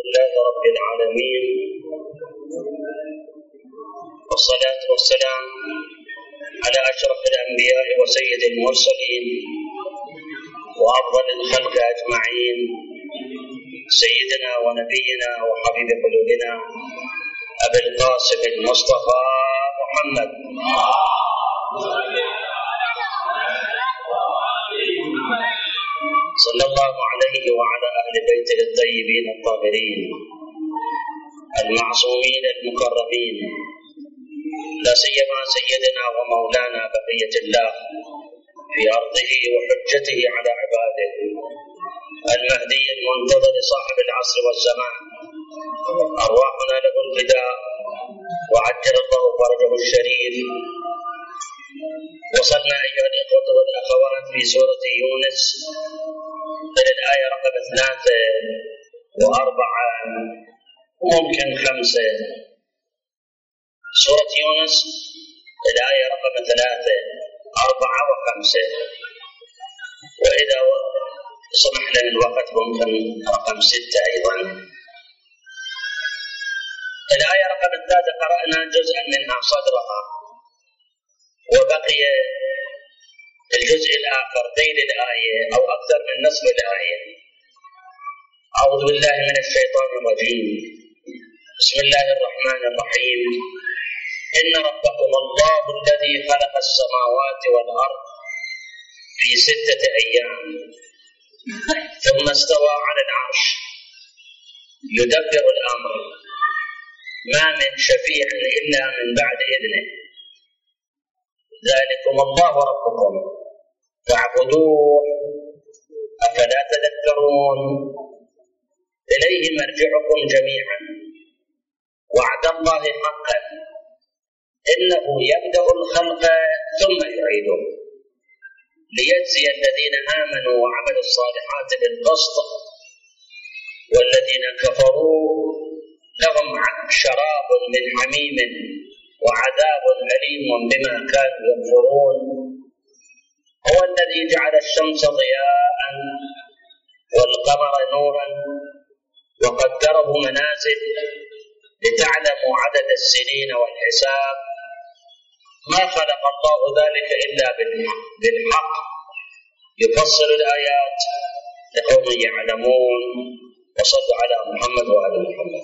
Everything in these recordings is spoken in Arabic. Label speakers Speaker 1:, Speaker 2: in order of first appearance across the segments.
Speaker 1: لله رب العالمين، والصلاة والسلام على أشرف الأنبياء وسيد المرسلين وأفضل الخلق أجمعين، سيدنا ونبينا وحبيب قلوبنا أبي القاسم المصطفى محمد صلى الله عليه وعلى أهل بيته الطيبين الطاهرين المعصومين المكرمين، لا سيما سيدنا ومولانا بقية الله في أرضه وحجته على عباده، المهدي المنتظر صاحب العصر والزمان، أرواحنا له الفداء وعجل الله فرجه الشريف. وصلنا أيها الإخوة والأخوات في سورة يونس إلى الآية رقم 3 و4 وممكن 5. سورة يونس الآية رقم 3 4 و5، وإذا سمح لنا الوقت ممكن رقم 6 أيضا. الآية رقم 3 قرأنا جزءا منها صدرها، وبقي الجزء الآخر ذيل الآية أو أكثر من نصف الآية. أعوذ بالله من الشيطان الرجيم، بسم الله الرحمن الرحيم. إن ربكم الله الذي خلق السماوات والأرض في 6 أيام ثم استوى على العرش يدبر الأمر ما من شفيع إلا من بعد إذنه، ذلكم الله ربكم فاعبدوه أفلا تذكرون. إليه مرجعكم جميعا وعد الله حقا إنه يبدأ الخلق ثم يعيده ليجزي الذين آمنوا وعملوا الصالحات بالقسط، والذين كفروا لهم شراب من حميم وعذاب أليم بما كانوا يكفرون. هو الذي جعل الشمس ضياء والقمر نورا وقدره منازل لتعلموا عدد السنين والحساب، ما خلق الله ذلك إلا بالحق يفصل الآيات لقوم يعلمون. وصلوا على محمد وآل محمد.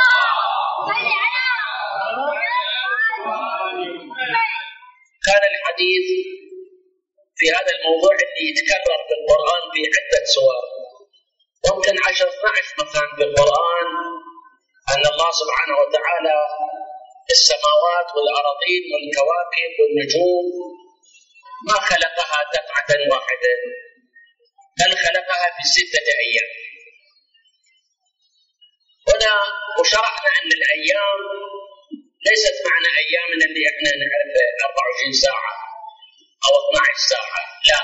Speaker 1: كان الحديث في هذا الموضوع اللي يتكرر في القرآن في عدة سور، ممكن 10-12 مكان في القرآن، أن الله سبحانه وتعالى السماوات والأراضين والكواكب والنجوم ما خلقها دفعة واحدة، بل خلقها في 6 أيام. هنا وشرحنا أن الأيام ليست معنى أيامنا اللي احنا نعرف 24 ساعة أو 12 ساعة، لا،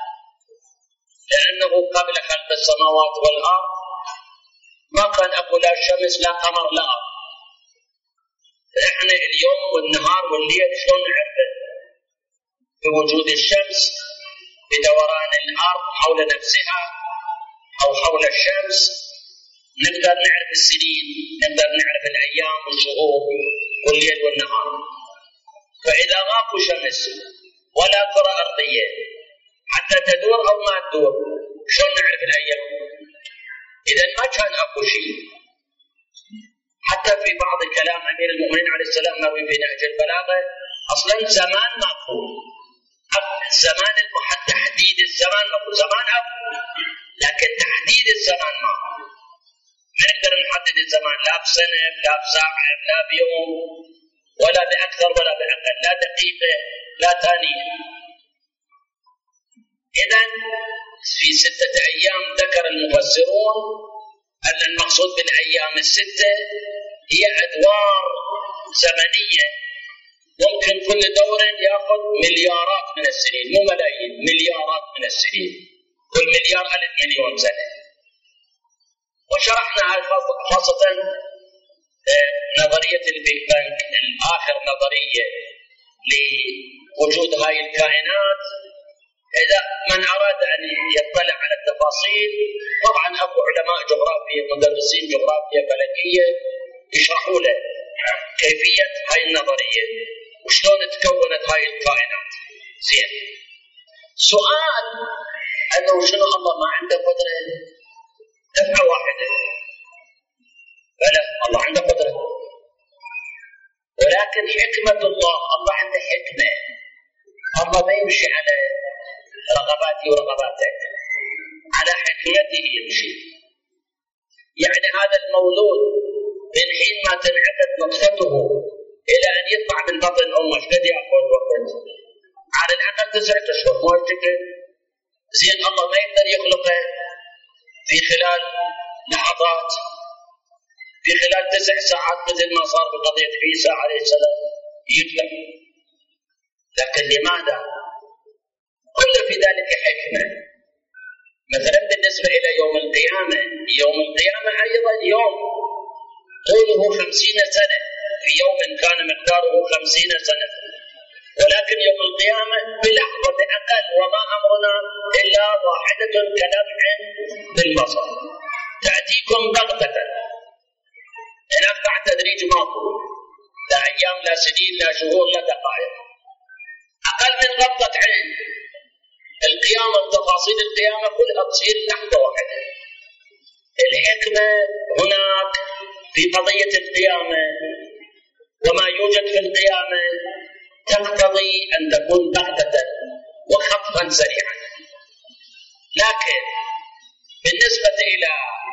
Speaker 1: لأنه قبل خلق السماوات والأرض ما كان أكو لا شمس لا قمر لا أرض. احنا اليوم والنهار والليل شلون نعرفه؟ بوجود الشمس، بدوران الأرض حول نفسها أو حول الشمس، نقدر نعرف السنين، نقدر نعرف الأيام والشهور والليل والنهار. فإذا ماكو شمس ولا كرة أرضية حتى تدور أو ما تدور، شلون نعرف الأيام؟ إذا ما كان أكو شيء. حتى في بعض كلام أمير المؤمنين عليه السلام مروي في نهج البلاغة، أصلا زمان ماكو، الزمان تحديد الزمان ماكو، زمان أكو لكن تحديد الزمان ماكو. ما نقدر نحدد الزمان لا بسنة لا بساعة لا بيوم ولا بأكثر ولا بأقل، لا دقيقة لا ثانية. إذن في 6 أيام ذكر المفسرون أن المقصود بالأيام 6 هي أدوار زمنية، ممكن كل دور يأخذ مليارات من السنين، مو ملايين، مليارات من السنين، كل مليار 1000 مليون سنة. وشرحنا خاصة نظرية البيج بانج، الآخر نظرية لوجود هاي الكائنات، إذا من أراد أن يطلع على التفاصيل طبعا أكو علماء جغرافيا مدرسين جغرافيا فلكية يشرحوا له كيفية هاي النظرية وشلون تكونت هاي الكائنات. زين، سؤال أنه شنو الله ما عنده قدرة دفعة واحدة؟ بلى الله عنده قدرة، ولكن حكمة الله عنده حكمة. الله ما يمشي على رغباتي ورغباتك، على حكمته يمشي. يعني هذا المولود من حين ما تنعقد نطفته إلى أن يطلع من بطن أمه قد يأخذ وقت؟ على الأقل 9 أشهر. زين، الله ما يقدر يخلقه في خلال لحظات، في خلال 9 ساعات مثل ما صار بقضية عيسى عليه السلام يخلق. لكن لماذا؟ كل في ذلك حكمة. مثلا بالنسبة إلى يوم القيامة، يوم القيامة أيضا يوم طوله 50 سنة، في يوم كان مقداره 50 سنة، ولكن يوم القيامة بلحظة أقل. وما أمرنا إلا واحدة كلمح بالبصر تأتيكم بغتة. هناك بعد تدريج ماكو، لا أيام لا سنين لا شهور لا دقائق، أقل من غمضة عين. القيامة وتفاصيل القيامة كلها تصير لحظة واحدة. الحكمة هناك في قضية القيامة وما يوجد في القيامة تقتضي أن تكون بغتة وخطفا سريعا. لكن بالنسبة إلى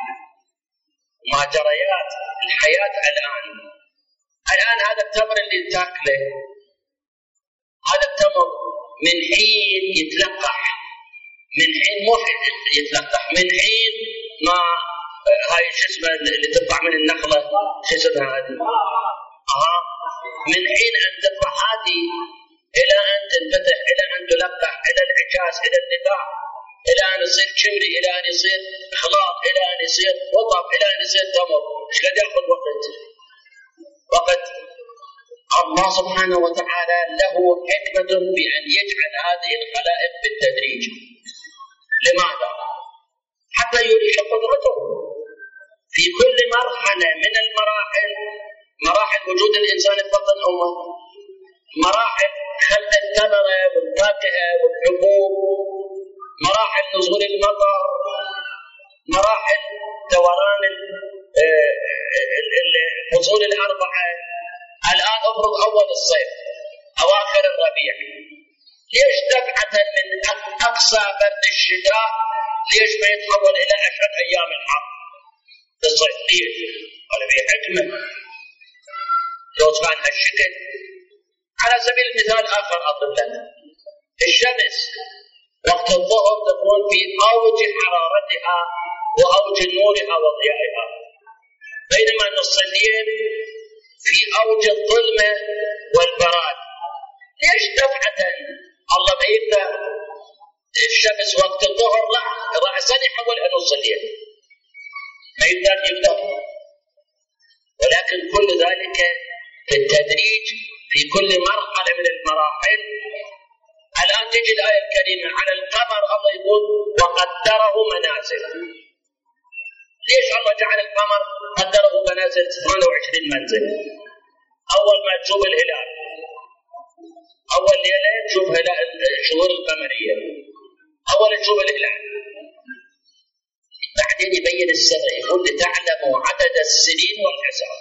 Speaker 1: مجريات الحياة الآن هذا التمر اللي تاكله، هذا التمر من حين يتلقح، من حين مو يتلقح، من حين ما هاي شو اسمه اللي تطلع من النخلة، شو اسمها هذه؟ من حين أن تطلع هذه إلى أن تنفتح، إلى أن تلقح، إلى العكاز، إلى النقاع، إلى أن يصير كمري، إلى أن يصير خلاط، إلى أن يصير وطب، إلى أن يصير تمر. إيش قد يأخذ وقت؟ الله سبحانه وتعالى له حكمة بأن يجعل هذه الخلائق بالتدريج. لماذا؟ حتى يريح قدرته في كل مرحلة من المراحل، مراحل وجود الإنسان في بطن أمه، مراحل خلق الثمرة والفاكهة والحبوب، مراحل نزول المطر، مراحل دوران الفصول الأربعة. الآن افرض أول الصيف، أواخر الربيع، ليش دفعة من أقصى برد الشتاء ليش ما يتحول إلى 10 أيام الحر في الصيف؟ ليش؟ قال في حكمة. لو كان هالشكل، على سبيل المثال آخر أضرب لنا، الشمس وقت الظهر تكون في أوج حرارتها وأوج نورها وضيائها، بينما نص الليل في أوج الظلمة والبراد. ليش دفعة الله ما يقدر الشمس وقت الظهر رأسا يحولها نص الليل؟ ما يقدر، ولكن كل ذلك بالتدريج في كل مرحلة من المراحل. الآن تجي الآية الكريمة على القمر، الله يقول وقدره منازل. ليش الله جعل القمر قدره منازل 28 منزل؟ أول ما تشوف الهلال، أول ليلة تشوف الشهور القمرية، أول تشوف الهلال، بعدين يبين السنة، يقول لتعلموا عدد السنين والحساب.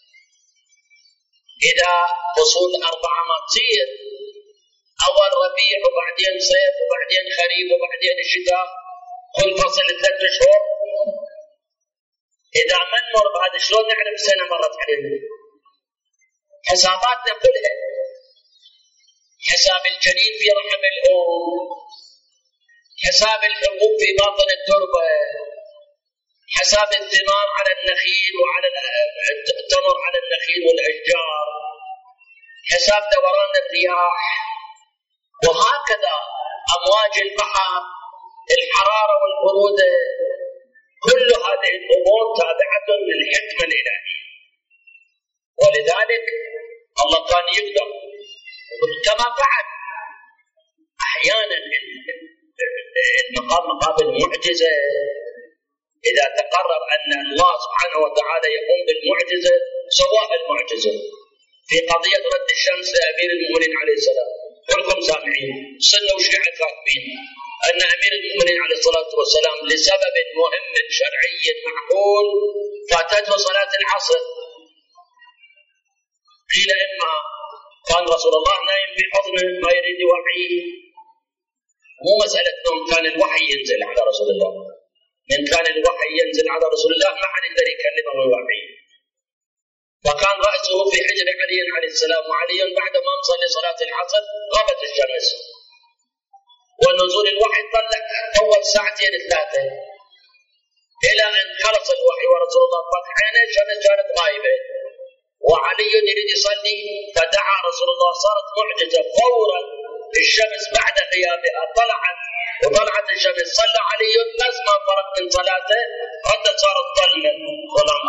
Speaker 1: إذا فصول 4 ما تصير، أول ربيع وبعدين صيف وبعدين خريف وبعدين الشتاء، كل فصل 3 شهور. إذا ما نمر بهذا شلون نعرف سنة مرت علينا؟ حساباتنا كلها، حساب الجنين في رحم الأم، حساب الحبوب في باطن التربة، حساب الثمار على النخيل وعلى التمر على النخيل والأشجار، حساب دوران الرياح، وهكذا أمواج البحر، الحرارة والبرودة. كل هذه الأمور تابعة للحكمة الإلهية، ولذلك الله كان يقدر كما فعل أحيانا المقام مقابل معجزة. إذا تقرر أن الله سبحانه وتعالى يقوم بالمعجزة سواء المعجزة في قضية رد الشمس لأمير المؤمنين عليه السلام، كلكم سامعين سنة وشيعة كاتبين أن أمير المؤمنين عليه الصلاة والسلام لسبب مهم شرعي معقول فاتته صلاة العصر. قيل إما كان رسول الله نايم في حضنه ما يريد يوحيه، مو مسألة نوم، كان الوحي ينزل على رسول الله، من كان الوحي ينزل على رسول الله ما حد يقدر يكلمه ويوحيه، فكان رأسه في حجر علي عليه السلام، وعلي بعد ما صلى صلاة العصر غابت الشمس، ونزول الوحي طول ساعتين ثلاثة إلى أن خلص الوحي ورسول الله فتح عينه الشمس كانت غايبة، وعلي يريد يصلي فدعا رسول الله، صارت معجزة فورا الشمس بعد غيابها طلعت الشمس، صلى علي بس ما فرق من صلاته ردت صارت ظلمة ظلام.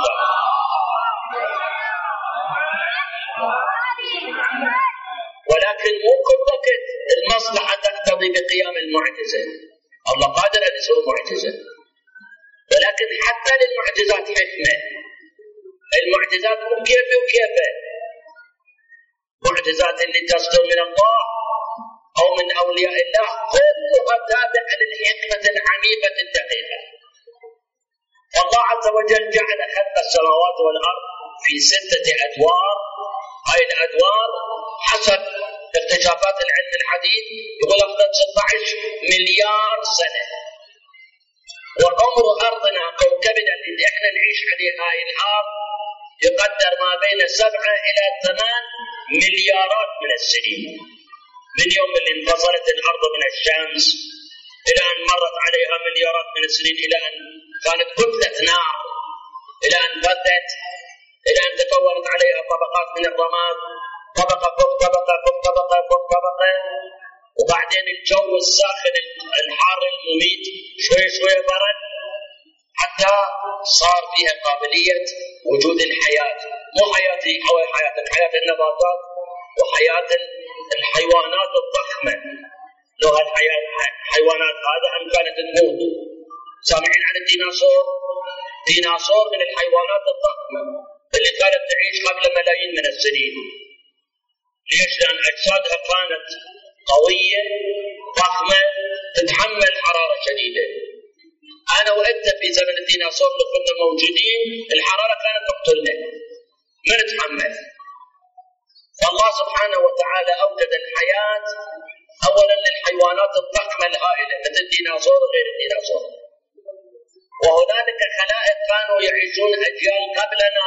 Speaker 1: ولكن مو كل وقت المصلحة تقتضي بقيام المعجزة، الله قادر أن يسوي معجزة، ولكن حتى للمعجزات حكمة. المعجزات مو كيفي وكيفه، معجزات اللي تصدر من الله أو من أولياء الله كلها تابعة للحكمة العميقة الدقيقة. الله عز وجل جعل خلق السماوات والأرض في 6 أدوار، هاي الأدوار حسب اكتشافات العلم الحديث يقول أفضل 16 مليار سنة، وعمر أرضنا كوكبنا اللي احنا نعيش عليه هاي الأرض يقدر ما بين 7 إلى 8 مليارات من السنين، من يوم اللي انفصلت الأرض من الشمس إلى أن مرت عليها مليارات من السنين، إلى أن كانت كتلة نار، إلى أن بدت، إلى أن تكونت عليها طبقات من الرماد، طبقة فوق طبقة فوق طبقة فوق طبقة، وبعدين الجو الساخن الحار المميت شوية شوية برد حتى صار فيها قابلية وجود الحياة، مو حياتي أو حياتك، حياة النباتات وحياة الحيوانات الضخمة. لو الحيوانات هذا أن كانت تموت. سامعين عن الديناصور؟ ديناصور من الحيوانات الضخمة اللي كانت تعيش قبل ملايين من السنين. ليش؟ لأن أجسادها كانت قوية ضخمة تتحمل حرارة شديدة. أنا وأنت في زمن الديناصور اللي كنا موجودين الحرارة كانت تقتلنا، ما نتحمل. فالله سبحانه وتعالى أوجد الحياة أولا للحيوانات الضخمة الهائلة مثل الديناصور وغير الديناصور، وهنالك خلائق كانوا يعيشون أجيال قبلنا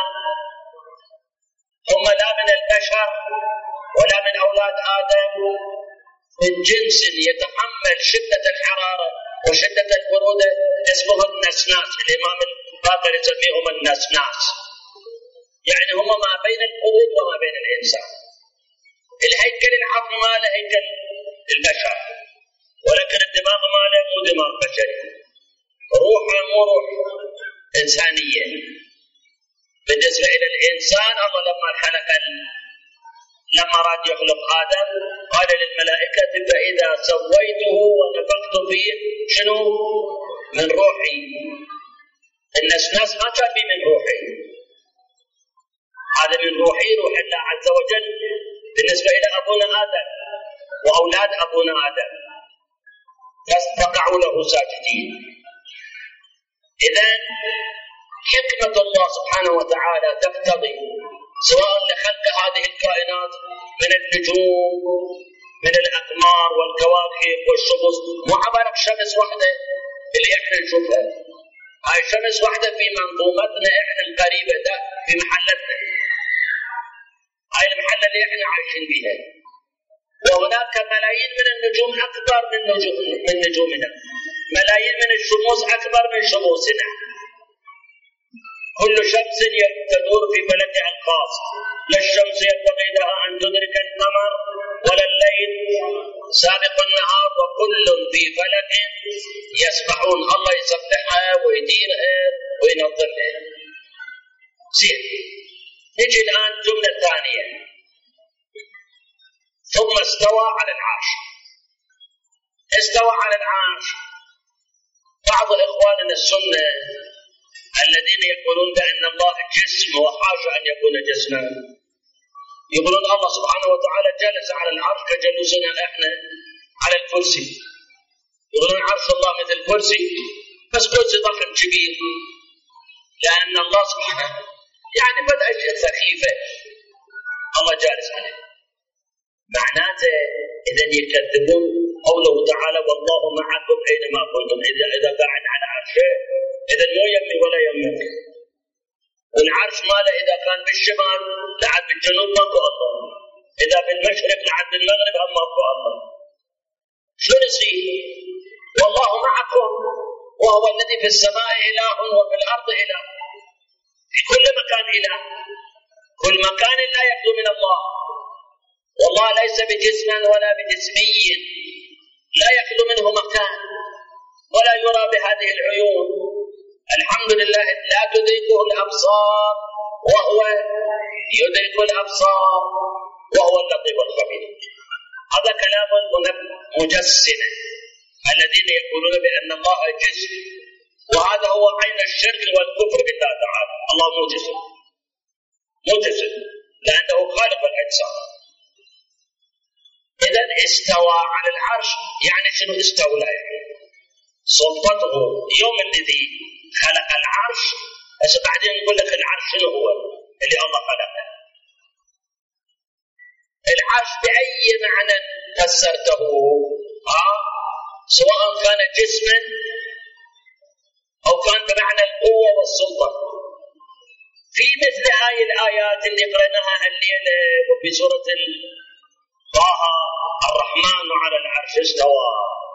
Speaker 1: هم لا من البشر ولا من أولاد آدم، من جنس يتحمل شدة الحرارة وشدة البرودة، اسمه النسناس. الإمام الباقر يسميهم النسناس، يعني هم ما بين القرود وما بين الإنسان. الهيكل العظم ماله هيكل البشر، ولكن الدماغ ماله مو دماغ بشري، روحه مو روح إنسانية. بالنسبة إلى الإنسان الله لما راد يخلق آدم قال للملائكة فإذا سويته ونفخت فيه شنو؟ من روحي. النسناس ما كان فيه من روحي، هذا من روحي، روح الله عز وجل. بالنسبة إلى أبونا آدم وأولاد أبونا آدم فقعوا له ساجدين. إذن حكمة الله سبحانه وتعالى تقتضي سواء لخلق هذه الكائنات من النجوم من الأقمار والكواكب والشمس، مو عبارة شمس واحدة اللي احنا نشوفها، هاي شمس واحدة في منظومتنا احنا القريبة ده في محلتنا، هاي المحلة اللي احنا عايشين بيها. وهناك ملايين من النجوم أكبر من نجومنا، ملايين من الشموس أكبر من شموسنا. كل شمس تدور في فلكها الخاص، لا الشمس ينبغي لها أن تدرك القمر ولا الليل سابق النهار، وكل في فلك يسبحون. الله يسبحها ويديرها وينظمها. زين، نجي الآن جملة ثانية، ثم استوى على العرش. استوى على العرش بعض إخواننا السنة الذين يقولون بأن الله جسم وحاشا أن يكون جسما، يقولون الله سبحانه وتعالى جلس على العرش كجلوسنا احنا على الكرسي. يقولون عرش الله مثل كرسي، بس كرسي ضخم كبير، لأن الله سبحانه يعني بدأ أشياء سخيفة الله جالس عليه. معناته إذا يكذبون قوله تعالى والله معكم أينما كنتم، إذا قاعد على عرشه إذا مو يمي ولا يمك. والعرش ماله إذا كان بالشمال لعد بالجنوب ماكو الله، إذا بالمشرق لعد بالمغرب هم ماكو الله. شو يصير؟ والله معكم وهو الذي في السماء إله وفي الأرض إله، في كل مكان إله، كل مكان لا يخلو من الله. والله ليس بجسما ولا بجسمي، لا يخلو منه مكان ولا يرى بهذه العيون. الحمد لله لا تدركه الأبصار وهو يدرك الأبصار وهو اللطيف الخبير. هذا كلام مجسمة الذين يقولون بأن الله جسم، وهذا هو عين الشرك والكفر بالله تعالى. الله مو جسم، مو جسم لأنه خالق الأجسام. إذا استوى على العرش يعني شنو استولى؟ يعني سلطته يوم الذي خلق العرش. بس بعدين نقول لك العرش شنو هو اللي الله خلقه. العرش بأي معنى فسرته؟ سواء كان جسما أو كان بمعنى القوة والسلطة. في مثل هاي الآيات اللي قرأناها الليلة وفي سورة طه الرحمن على العرش استوى،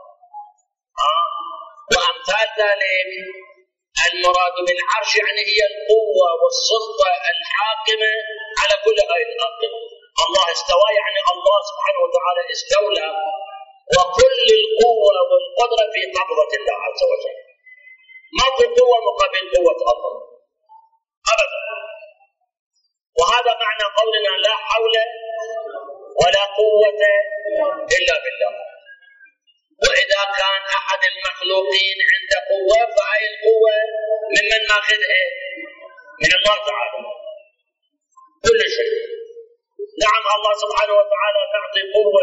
Speaker 1: وأمثال ذلك. المراد بالعرش يعني هي القوة والسلطة الحاكمة على كل هاي الأرض. الله استوى يعني الله سبحانه وتعالى استولى، وكل القوة والقدرة في قبضة الله عز وجل. ما في قوة مقابل قوة الله أبدا. وهذا معنى قولنا لا حول ولا قوة إلا بالله. وإذا كان أحد المخلوقين عنده قوة فهي القوة ممن ماخذها؟ من الله تعالى كل شيء. نعم الله سبحانه وتعالى تعطي قوة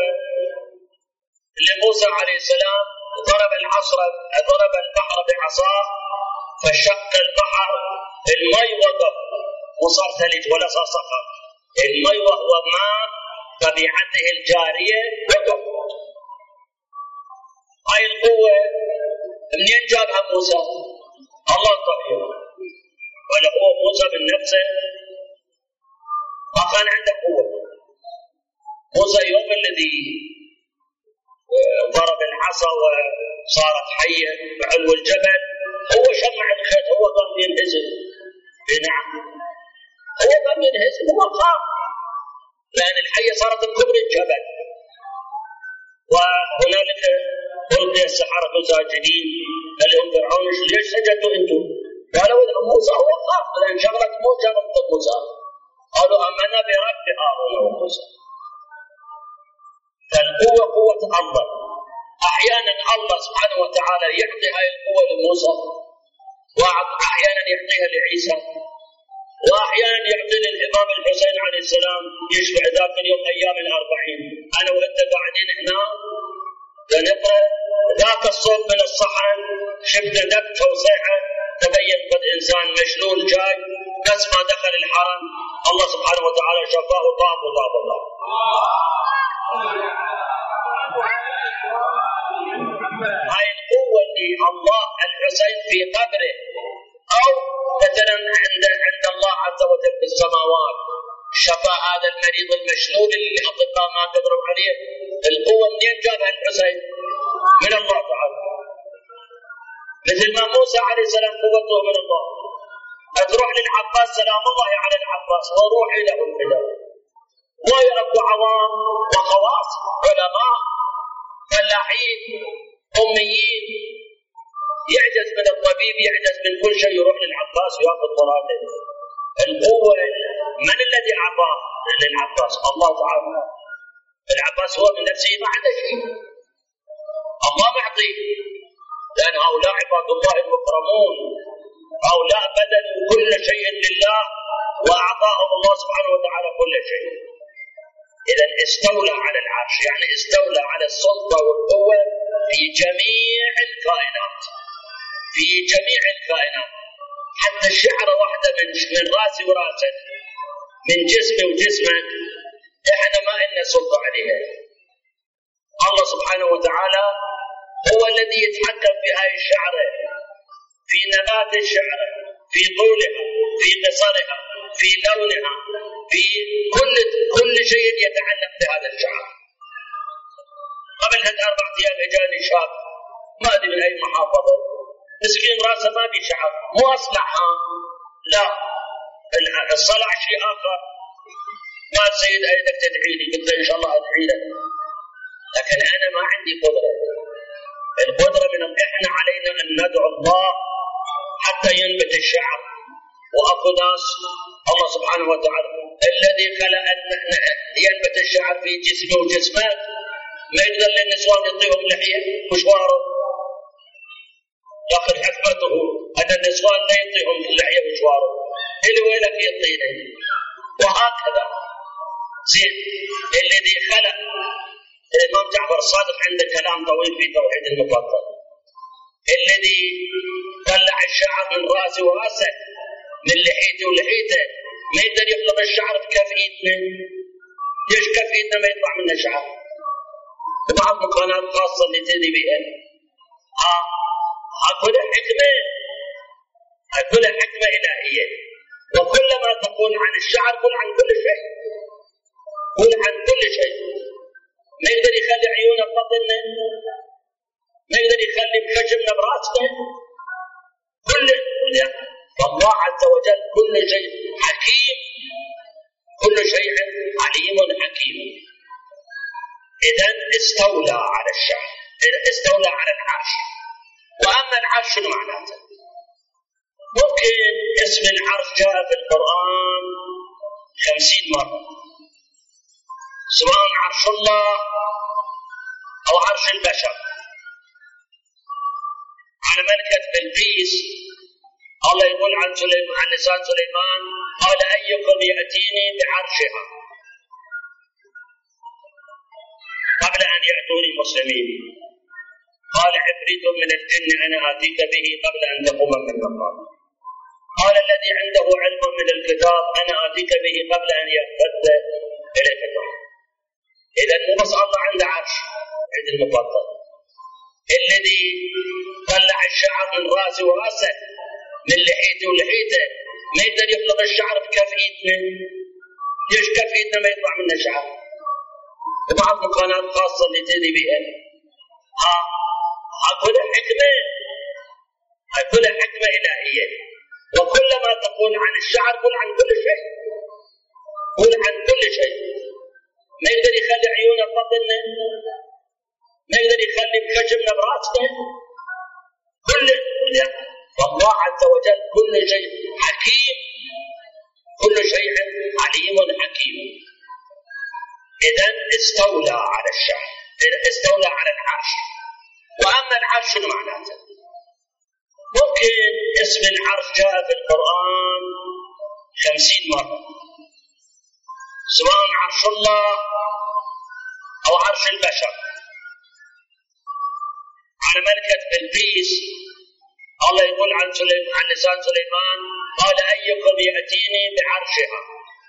Speaker 1: لموسى عليه السلام، ضرب البحر بعصاه فشق البحر، المي وقف وصار ثلج ولا صار صخر. المي وهو ماء طبيعته الجارية وقف. هاي القوة منين جابها موسى؟ الله طبيعي، ولا هو موسى من نفسه ما كان عنده قوة. موسى يوم الذي ضرب العصا وصارت حية بعلو الجبل هو شمع الخيط، هو قام ينهزم. نعم هو قام ينهزم، هو خاف لأن الحية صارت بكبر الجبل. وهنالك ألقي السحرة ساجدين، قال لهم فرعون ليش سجدتوا انتم؟ قالوا إذا موسى هو خاف لأن شغلت موسى ضد موسى. قالوا آمنا برب هارون وموسى. فالقوة قوة الله. أحيانا الله سبحانه وتعالى يعطي هاي القوة لموسى، وأحيانا يعطيها لعيسى، وأحيانا يعطي للإمام الحسين عليه السلام يشبع ذاك اليوم أيام 40. أنا وأنت قاعدين هنا لنقرأ ذاك الصوت من الصحن، شفنا دبكة وصيحة، تبين قد إنسان مشلول جاي. بس ما دخل الحرم الله سبحانه وتعالى شفاه وطاب الله. هاي القوة اللي الله الحسين في قبره، أو مثلا عند الله عز وجل في السماوات شفى هذا المريض المشلول اللي الأطباء ما قدروا عليه. القوة منين جابها الحسين؟ من الله تعالى. مثل ما موسى عليه السلام قوته من الله. تروح للعباس سلام الله على العباس وروحي له الفداء، ويرك عوام وخواص، علماء فلاحين أميين، يعجز من الطبيب، يعجز من كل شيء، يروح للعباس وياخذ مراده. القوة من الذي أعطاه للعباس؟ الله تعالى. العباس هو من نفسه ما عنده شيء، الله معطيه. لأن هؤلاء عباد الله المكرمون، هؤلاء بذلوا كل شيء لله وأعطاهم الله سبحانه وتعالى كل شيء. إذا استولى على العرش، يعني استولى على السلطة والقوة في جميع الكائنات، في جميع الكائنات، حتى الشعرة واحدة من راسي وراسك، من جسمي وجسمك، احنا ما لنا سلطة عليها. الله سبحانه وتعالى هو الذي يتحكم في هاي الشعرة، في نبات الشعرة، في طولها، في قصرها، في لونها، في كل شيء يتعلق بهذا الشعر. قبل هذه 4 أيام اجاني شاب ما ادري من اي محافظة، مسكين راسه ما في شعر، مو اصلعها، لا الصلع شيء اخر. قال سيد اريدك تدعي لي، قلت له ان شاء الله ادعي لك، لكن انا ما عندي قدرة. القدرة من احنا علينا ان ندعو الله حتى ينبت الشعر. واكو ناس الله سبحانه وتعالى الذي خلق ان ينبت الشعر في جسمه وجسمك، ما يقدر للنسوان يعطيهم لحيه مشواره، لكن حكمته ان النسوان لا يعطيهم اللحيه مشواره، اللي ويلك يعطيني. وهكذا زين الذي خلق. الامام جعفر الصادق عنده كلام طويل في توحيد المفضل. الذي طلع الشعر من راسي وراسه، من لحيتي ولحيته، ما يقدر يخلق الشعر بكف ايدنا. ليش كف ايدنا ما يطلع منه شعر؟ وبعض مكانات خاصه اللي تدري بها. اكو حكمه، اكو حكمه الهيه. وكلما تقول عن الشعر قل عن كل شيء، قل عن كل شيء. ما يقدر يخلي عيونه بطننا، ما يقدر يخلي بخشمنا براسنا، كل فالله عز وجل كل شيء حكيم، كل شيء عليم حكيم. إذا استولى على الشعر، استولى على العرش. وأما العرش شنو معناته؟ ممكن اسم العرش جاء في القرآن 50 مرة، سواء عرش الله أو عرش البشر. على ملكة بلقيس الله يقول عن لسان سليمان قال أيكم يأتيني بعرشها قبل أن يأتوني مسلمين، قال عفريت من الجن أنا آتيك به قبل أن تقوم من مقامك، قال الذي عنده علم من الكتاب أنا آتيك به قبل أن يرتد إليك الكتاب. إذا مو بس الله عنده عرش، عند المفضل الذي طلع الشعر من راسي وراسه، من لحيتي ولحيته، ما يقدر يخلق الشعر بكف ايدنا. ليش كف ايدنا ما يطلع منه شعر؟ وبعض مكانات خاصه اللي تدري بها. اكو حكمه، اكو حكمه الهيه. وكلما تقول عن الشعر قل عن كل شيء، قل عن كل شيء. ما يقدر يخلي عيونه بطننا، ما يقدر يخلي بخشمنا براسنا، كل فالله عز وجل كل شيء حكيم، كل شيء عليم حكيم. إذا استولى على الشعر، استولى على العرش. وأما العرش شنو معناته؟ ممكن اسم العرش جاء في القرآن 50 مرة، سواء عرش الله أو عرش البشر. على ملكة بلقيس الله يقول عن لسان سليمان قال أيكم يأتيني بعرشها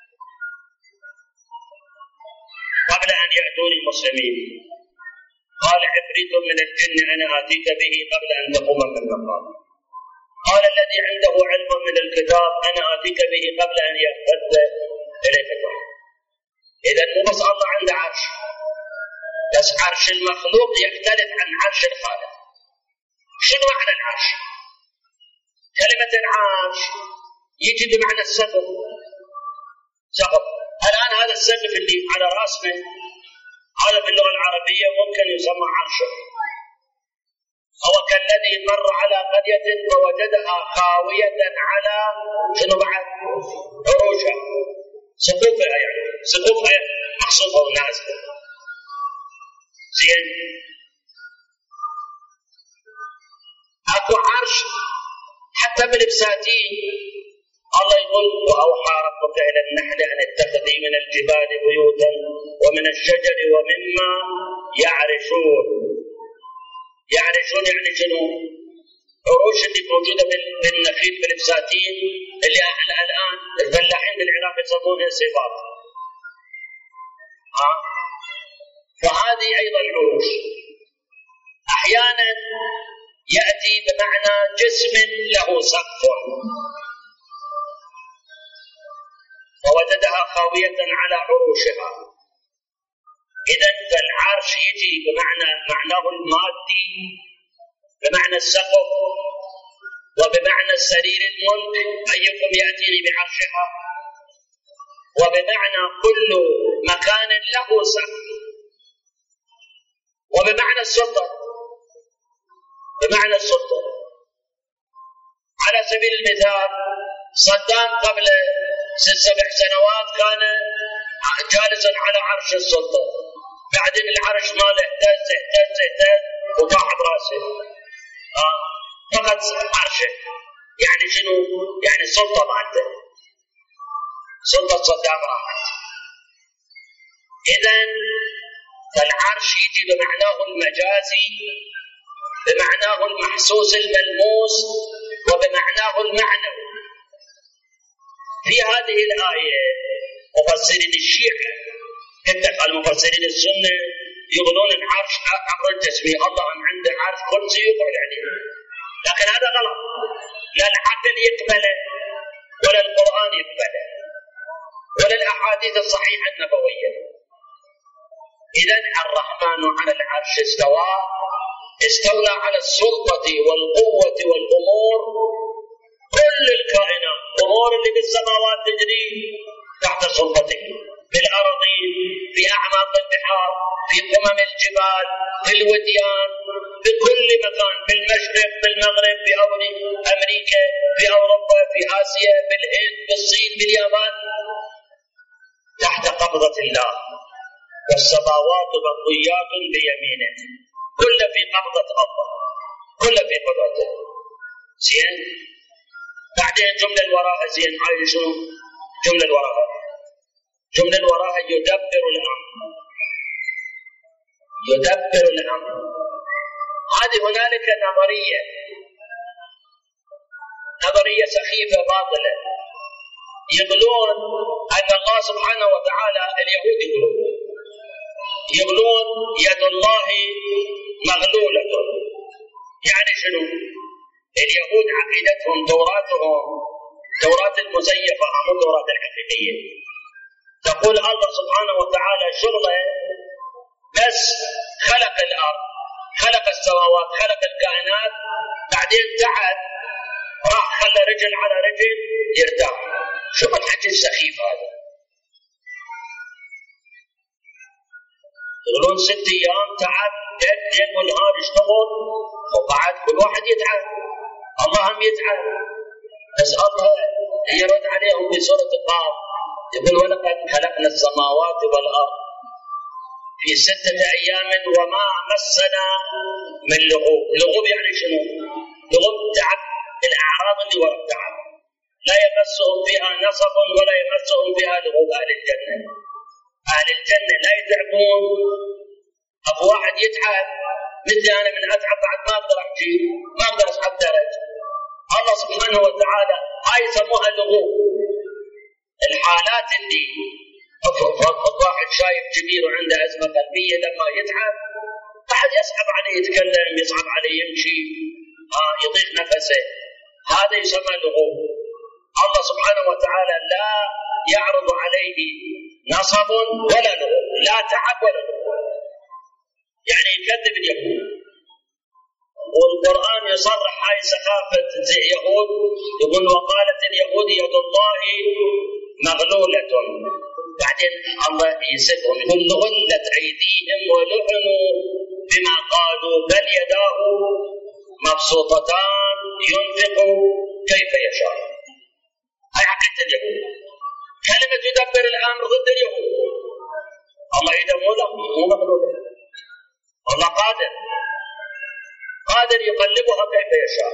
Speaker 1: قبل أن يأتوني مسلمين، قال عفريت من الجن أنا آتيك به قبل أن تقوم من مقامك، قال الذي عنده علم من الكتاب أنا آتيك به قبل أن يرتد إليك الكتاب. إذا مو بس الله عنده عرش، بس عرش المخلوق يختلف عن عرش الخالق. شنو معنى العرش؟ كلمة العرش يجي بمعنى السقف. سقف. الآن هذا السقف اللي على راسنا هذا باللغة العربية ممكن يسمى عرشا. هو كالذي مر على قرية فوجدها خاوية على شنو بعد؟ عروشها، سقوفها، يعني سقوفها مقصوفة ونازلة. زين. اكو عرش حتى بالبساتين. الله يقول واوحى ربك الى النحل ان اتخذي من الجبال بيوتا ومن الشجر ومما يعرشون. يعرشون يعني شنو؟ عروش اللي موجوده بالنخيل بالبساتين اللي الان الفلاحين بالعراق يسمونها صفات. فهذه ايضا عروش. احيانا ياتي بمعنى جسم له سقف فوجدها خاويه على عروشها. اذا فالعرش يجي معناه المادي بمعنى السقف، وبمعنى السرير الملك ايكم ياتيني بعرشها، وبمعنى كل مكان له سقف، وبمعنى السلطه. بمعنى السلطه على سبيل المثال صدام قبل 6-7 سنوات كان جالسا على عرش السلطه، بعدين العرش ماله اهتز وطاح براسه. فقط عرشه يعني شنو؟ يعني السلطه مالته، سلطه صدام راحت. اذا فالعرش يجي بمعناه المجازي، بمعناه المحسوس الملموس، وبمعناه المعنوي. في هذه الآية مفسرين الشيعة كتف المفسرين السنة يقولون العرش عبر التسمية، الله عنده عرش كرسي يقعد عليه، لكن هذا غلط. لا العقل يقبله ولا القرآن يقبله ولا الأحاديث الصحيحة النبوية. إذا الرحمن على العرش استولى على السلطة والقوة والأمور. كل الكائنات، أمور اللي في السماوات تجري تحت سلطته، في الأراضين، في أعماق البحار، في قمم الجبال، في الوديان، في كل مكان، في المشرق، في المغرب، في أمريكا، في أوروبا، في آسيا، في الهند، في الصين، في اليابان، تحت قبضة الله. والسماوات مطويات بيمينه، كل في قبضة الله، كل في قبضته. زين؟ بعدين جملة وراها زين، هاي شنو؟ جملة وراها يدبر الأمر. يدبر الأمر هذه هنالك نظرية سخيفة باطلة، يقولون أن الله سبحانه وتعالى، اليهود يقولون يد الله مغلولة. يعني شنو؟ اليهود عقيدتهم توراة المزيفة مو توراة الحقيقية. تقول الله سبحانه وتعالى شغله بس خلق الأرض، خلق السماوات، خلق الكائنات، بعدين تعب راح خلى رجل على رجل يرتاح. شوف الحكي السخيف هذا. يقولون 6 أيام تعب ليل ونهار يشتغل، وبعد كل واحد يتعب، الله هم يتعب، بس الله يرد عليهم بسورة قاف يقول ولقد خلقنا السماوات والأرض في 6 أيام وما مسنا من لغوب. لغوب يعني شنو؟ لغوب تعب، الأعراض اللي ورا التعب، لا يمسهم فيها نصب ولا يمسهم فيها لغوب. أهل الجنة لا يتعبون. أبو واحد يتعب مثلي أنا من أتعب بعد ما أقدر أحكي، ما أقدر أصعد درج. الله سبحانه وتعالى هاي يسموها لغوب. الحالات اللي واحد شايف كبير وعنده أزمة قلبية لما يتعب أحد يصعب عليه يتكلم، يصعب عليه يمشي، يضيق نفسه، هذا يسمى لغوب. الله سبحانه وتعالى لا يعرض عليه نصب ولا لغوب، لا تعب ولا لغوب، يعني يكذب اليهود. والقرآن يصرح هاي سخافة اليهود، يقول وقالت اليهود يد الله مغلولة. بعدين الله يسفهم يقول غلت أيديهم ولعنوا بما قالوا بل يداه مبسوطتان ينفق كيف يشاء. هاي عقيدة اليهود. كلمة يدبر الأمر ضد اليهود. الله إذا مو مغلولة، الله قادر قادر يقلبها كيف يشاء.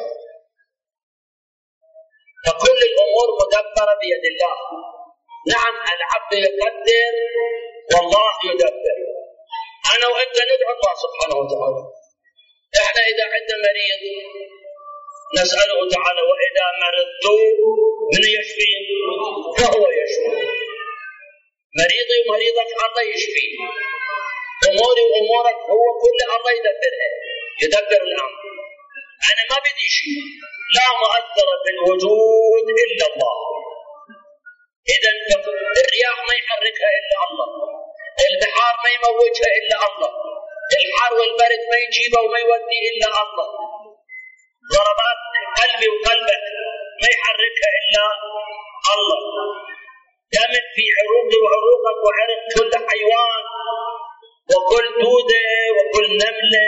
Speaker 1: فكل الأمور مدبرة بيد الله. نعم العبد يقدر والله يدبر. أنا وأنت ندعو الله سبحانه وتعالى. إحنا إذا عندنا مريض نسأله تعالى وإذا مرضت من يشفين فهو يشفي. مريضي ومريضك الله يشفي. أموري وأمورك هو كل الله يدبرها، يدبر الأمر. أنا ما بدي شيء، لا مؤثر في الوجود إلا الله. إذا الرياح ما يحركها إلا الله، البحار ما يموجها إلا الله، الحر والبرد ما يجيبه وما يودي إلا الله، ضربات قلبي وقلبك ما يحركها إلا الله، دم في عروقي وعروقك وعرق كل حيوان وكل دودة وكل نملة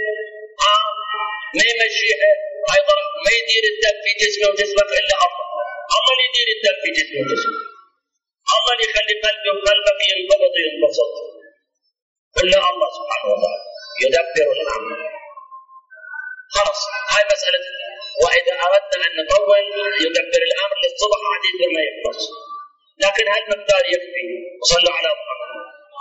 Speaker 1: ما يمشيها، ما يدير الدم في جسمه وجسمك إلا الله. الله اللي يدير الدم في جسمه وجسمك، الله اللي يخلي قلبي وقلبك ينقبض وينبسط، إلا الله سبحانه وتعالى يدبر الأمر. خلاص هاي مسألة. وإذا أردنا أن نطول يدبر الأمر للصبح حديث ما يخلص، لكن هالمقدار يكفي. وصلوا على محمد.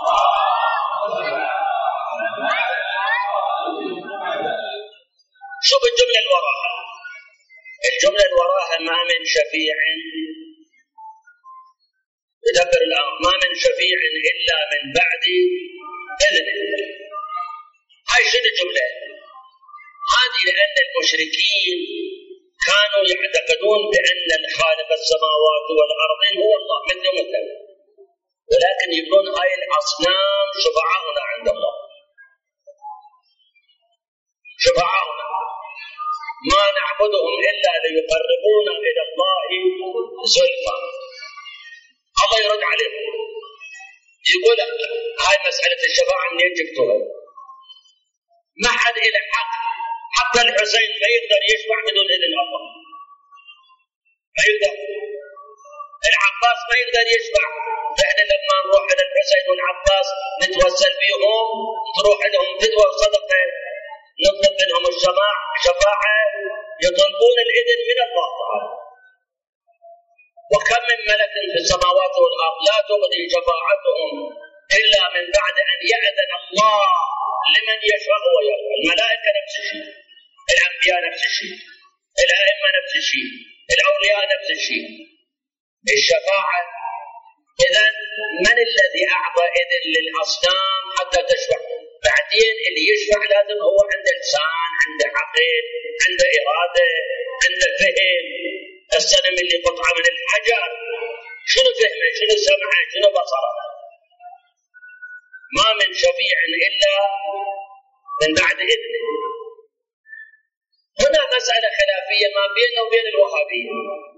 Speaker 1: شوف الجملة اللي وراها، الجملة اللي وراها ما من شفيع يدبر الأمر، ما من شفيع إلا من بعد إذنه. هاي شنو الجملة؟ هذه لأن المشركين كانوا يعتقدون بأن الخالق السماوات والأرض هو الله مثل، ولكن يقولون هاي الأصنام شفعاؤنا عند الله، شفعاؤنا ما نعبدهم إلا ليقربونا إلى الله زلفى. الله يرد عليهم يقول هاي مسألة الشفاعة منين جبتوها؟ ما حد إلى حق، حتى الحسين ما يقدر يشفع بدون إذن الله، ما يقدر. العباس ما يقدر يشفع. احنا لما نروح إلى الحسين والعباس نتوسل بيهم، تروح لهم فدوة وصدقة، نطلب منهم الشفاعة، يطلبون الإذن من الله تعالى. وكم من ملك في السماوات والأرض لا تغني شفاعتهم إلا من بعد أن يأذن الله لمن يشاء ويرضى. الملائكة نفس الشيء، الأنبياء نفس الشيء، الأئمة نفس الشيء، الأولياء نفس الشيء. الشفاعة إذا من الذي أعطى إذن للأصنام حتى تشفع؟ بعدين اللي يشفع لازم هو عنده لسان، عنده عقل، عنده إرادة، عنده فهم. الصنم اللي قطعة من الحجر شنو فهمه؟ شنو سمعه؟ شنو بصره؟ ما من شفيع إلا من بعد إذنه. هنا مسألة خلافية ما بيننا وبين الوهابية.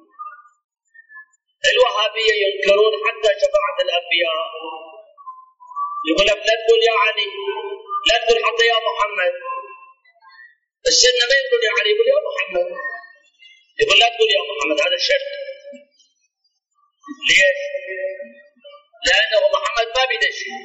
Speaker 1: الوهابية ينكرون حتى شفاعة الأنبياء، يقول لك لا تقول يا علي، لا تقول حتى يا محمد. السنة ما يقول يا علي، يقول يا محمد، يقول لا تقول يا محمد، هذا الشرط. ليش؟ لأنه محمد ما بيده شيء.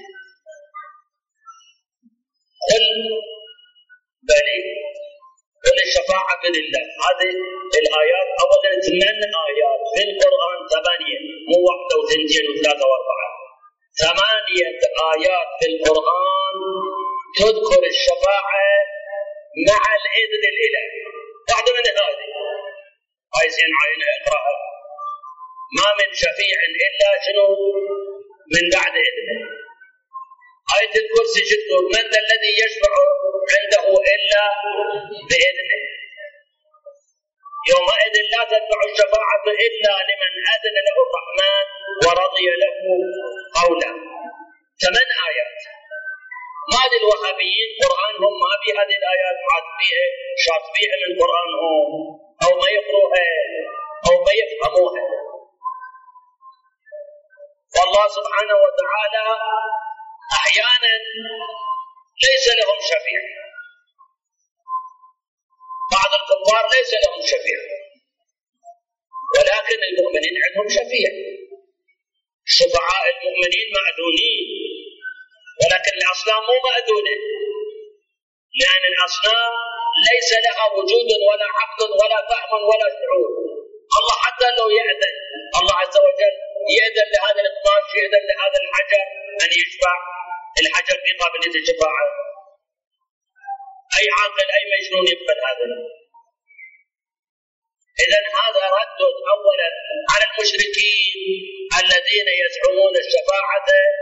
Speaker 1: قل بلي، قل الشفاعة لله. هذه الآيات أولا 8 آيات في القرآن، 8 مو 1 و2 و3 و4. 8 آيات في القرآن تذكر الشفاعة مع الإذن الإلهي. واحدة من هذه عايزين عينة اقرأها. ما من شفيع إلا شنو؟ من بعد إذنه. آية الكرسي شنو؟ من ذا الذي يشفع عنده إلا بإذنه. يومئذ لا تنفع الشفاعة إلا لمن أذن له الرحمن ورضي له قولا. 8 آيات. ما دي الوهابيين قرآنهم ما في هذه الآيات شاط فيها من قرآنهم، أو ما يقروها أو ما يفهموها. والله سبحانه وتعالى أحيانا ليس لهم شفيع، بعض الكفار ليس لهم شفيع، ولكن المؤمنين عندهم شفيع. شفعاء المؤمنين مأذونين، ولكن الأصنام مو مأذونة، لأن الأصنام ليس لها وجود ولا عقل ولا فهم ولا شعور. الله حتى لو يأذن، الله عز وجل يأذن لهذا القماش، يأذن لهذا الحجر أن يشفع، الحجر في قابلية الشفاعة. أي عاقل أي مجنون يقبل هذا؟ إذن هذا رد أولا على المشركين الذين يزعمون الشفاعة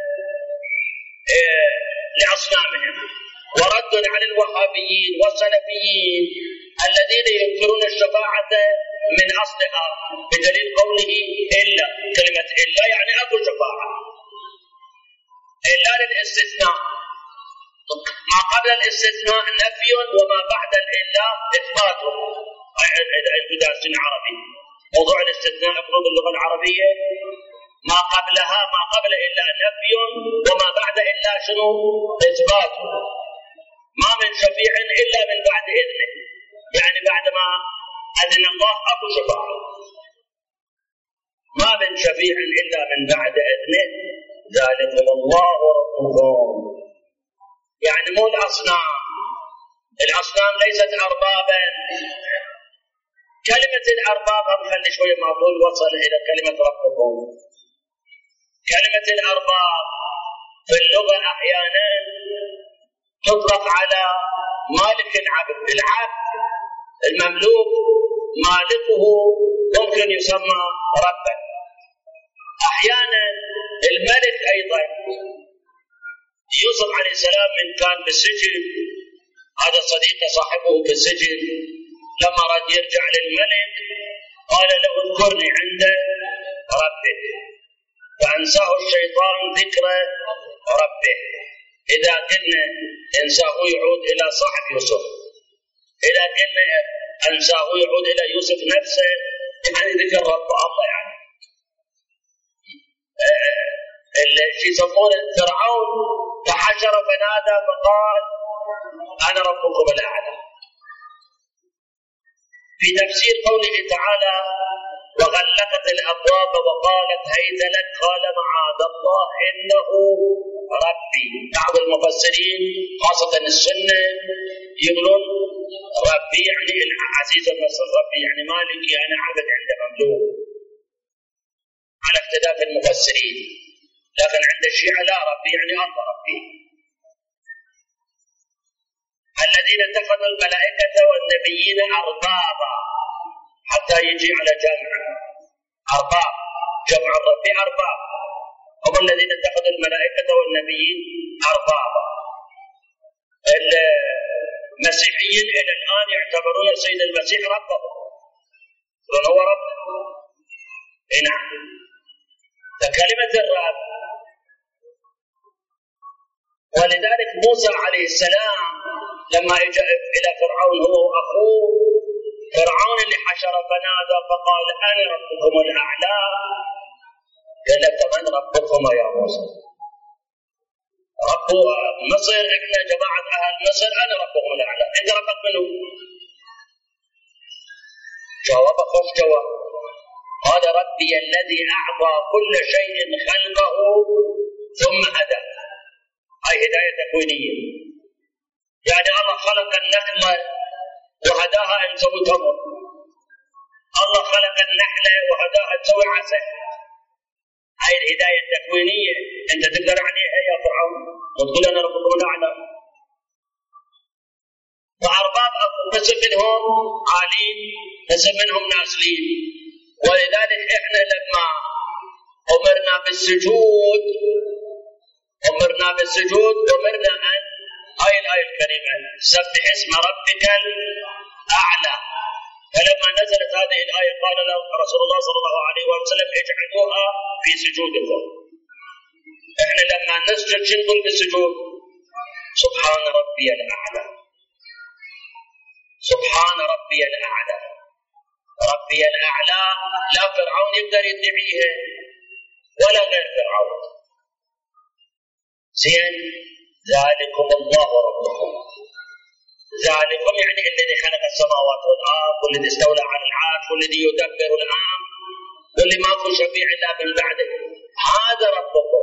Speaker 1: لأصنامهم، ورد على الوهابيين والسلفيين الذين ينكرون الشفاعة من أصلها بدليل قوله إلا. كلمة إلا يعني أكو شفاعة، إلا للاستثناء، ما قبل الاستثناء نفي وما بعد الإلا إثبات. درس عربي موضوع الاستثناء مفروض اللغة العربية ما قبلها ما قبل إلا نفي وما بعد إلا شنو؟ إثبات. ما من شفيع إلا من بعد إذنه، يعني بعد ما أذن الله أكو شفاعة. ما من شفيع إلا من بعد إذنه ذلكم الله ربكم. يعني مو الأصنام، الأصنام ليست أربابا. كلمة الأرباب هم خلي شوية معقول وصل إلى كلمة ربكم. كلمة الأرباب في اللغة أحيانا تطلق على مالك العبد. العبد المملوك مالكه ممكن يسمى ربا. أحيانا الملك أيضا. يوسف عليه السلام من كان بالسجن، هذا صديق صاحبه بالسجن، لما رد يرجع للملك قال له اذكرني عند ربك، فأنساه الشيطان ذكر ربه. إذا كنا إنساه يعود إلى صاحب يوسف، إذا كنا أنساه يعود إلى يوسف نفسه، يعني ذكر رب الله. يعني اللي يسمونه فرعون فحشر فنادى فقال أنا ربكم الأعلى. في تفسير قوله تعالى وغلقت الأبواب وقالت هيت لك قال معاذ الله إنه ربي. بعض المفسرين خاصة السنة يقولون ربي يعني العزيز النصر، ربي يعني مالك يعني عبد عند مملوك، على اختلاف المفسرين. لكن عند الشيعة لا، ربي يعني الله ربي. الذين اتخذوا الملائكة والنبيين أربابا، حتى يجي على جمع أرباب، جمع الرب أرباب، هم الذين اتخذوا الملائكة والنبيين أربابا. المسيحيين إلى الآن يعتبرون السيد المسيح ربه، يقولون هو رب. نعم. فكلمة الرب، ولذلك موسى عليه السلام لما اجى الى فرعون هو واخوه، فرعون اللي حشر فنادى فقال انا ربكم الاعلى، قال لك من ربكما يا موسى؟ رب مصر، احنا جماعه اهل مصر، انا ربكم الاعلى، انت ربك منه؟ جواب خوش جواب، قال ربي الذي اعطى كل شيء خلقه ثم هدى. هاي هدايه تكوينيه، يعني الله خلق النخلة وهداها أن تسوي تمر، الله خلق النحلة وهداها تسوي عسل. هاي الهداية التكوينية أنت تقدر عليها يا فرعون وتقول أنا ربكم الأعلى؟ فأرباب قسم منهم عالين قسم منهم نازلين. ولذلك إحنا لما أمرنا بالسجود أمرنا أن هاي الآية الكريمة سبح اسم ربك الأعلى. فلما نزلت هذه الآية قال له رسول الله صلى الله عليه وسلم اجعلوها في سجودكم. احنا لما نسجد شو نقول بالسجود؟ سبحان ربي الأعلى، سبحان ربي الأعلى. ربي الأعلى لا فرعون يقدر يدعيها ولا غير فرعون. زين، ذلكم الله ربكم. ذلكم يعني الذي خلق السماوات والارض، والذي استولى على العرش، والذي يدبر الامر، واللي ما في شفيع الا من بعده. هذا ربكم.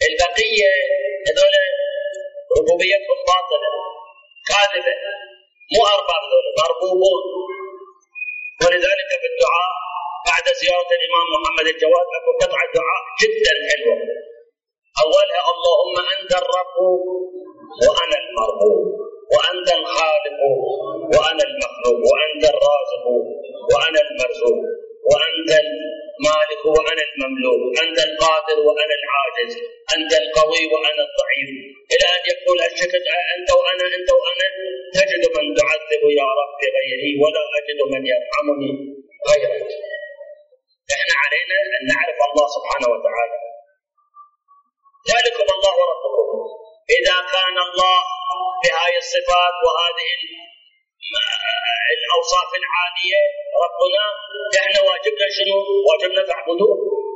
Speaker 1: البقيه هذول ربوبيتهم باطله كاذبه، مو أرباب ذولا، مربوبون. ولذلك في الدعاء بعد زيارة الإمام محمد الجواد أكو قطعة دعاء جدا حلوة، أولها اللهم أنت الرب وأنا المربوب، وأنت الخالق وأنا المخلوق، وأنت الرازق وأنا المرزوق، وأنت المالك وأنا المملوك، أنت القادر وأنا العاجز، أنت القوي وأنا الضعيف، إلى أن يقول الشكل أنت وأنا أنت وأنا، تجد من تعذب يا رب غيري ولا أجد من يرحمني غيرك. إحنا علينا أن نعرف الله سبحانه وتعالى. ذلكم الله ربكم. إذا كان الله بهذه الصفات وهذه الأوصاف العالية ربنا، إحنا واجبنا شنو؟ واجبنا تعبدوه.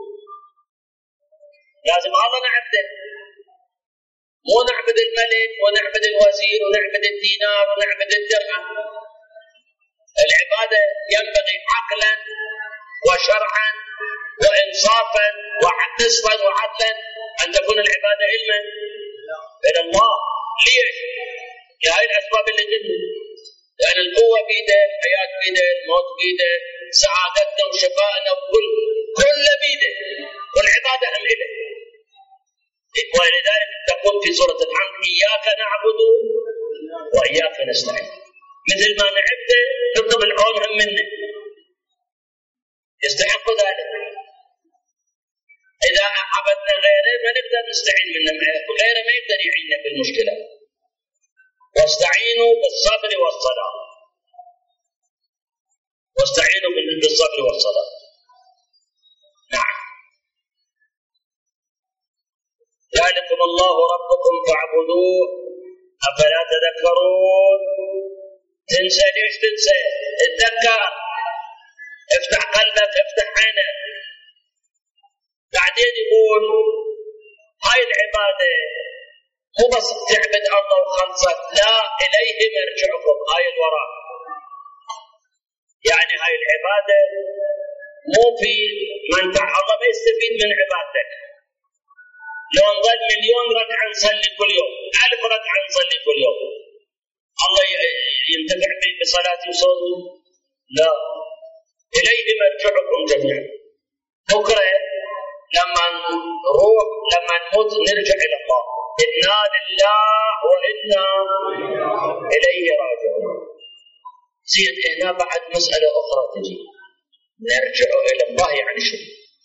Speaker 1: لازم الله نعبده، مو نعبد الملك ونعبد الوزير ونعبد الدينار ونعبد الدرهم. العبادة ينبغي عقلا وشرعا وإنصافا وقسطا وعدلا أن تكون العبادة علما إلى الله. ليش؟ لهذه الأسباب اللي قلنا، لأن القوة بيده، الحياة بيده، الموت بيده، سعادتنا وشفائنا وكل بيده، والعبادة هم إله. ولذلك تقول في سورة الحمد إياك نعبد وإياك نستعين. مثل ما نعبده نطلب العون هم منه، يستحق ذلك. إذا عبدنا غيره ما نقدر نستعين منه، غيره ما يقدر يعيننا في المشكلة. واستعينوا بالصبر والصلاة، واستعينوا بالصبر والصلاة. نعم. ذلكم الله ربكم فاعبدوه أفلا تذكرون. تنسى ليش تنسى؟ اتذكر، افتح قلبك، افتح عينك. بعدين يقول هاي العبادة مو بس تعبد الله وخلصك، لا، إليه مرجعكم. هاي الوراء، يعني هاي العبادة مو في منفع، الله ما يستفيد من عبادتك. لو نظل مليون ركعة نصلي كل يوم، 1000 ركعة نصلي كل يوم، الله ينتفع بصلاتي وصوتي؟ لا، إليه مرجعكم جميعا. بكرة لما نروح، لما نموت نرجع إلى الله، إنا لله وإنا إليه راجعون. زين، هنا بعد مسألة أخرى تجي، نرجع إلى الله يعني شو؟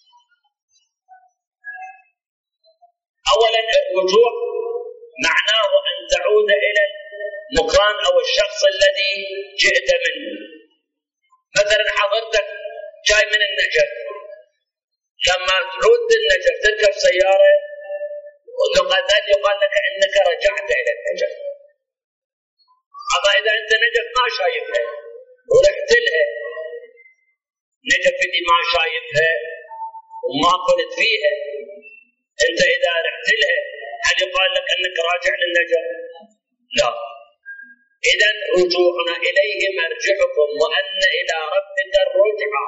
Speaker 1: أولا الرجوع معناه أن تعود إلى المكان أو الشخص الذي جئت منه. مثلا حضرتك جاي من النجف، لما تعود النجف تركب سيارة وقد يقال لك انك رجعت الى النجف. اما اذا انت نجف ما شايفها ورحت لها، نجف اللي ما شايفها وما كنت فيها، انت اذا رحت لها هل يقال لك انك راجع للنجف؟ لا. اذا رجوعنا اليه مرجعكم وان الى ربك الرجعى،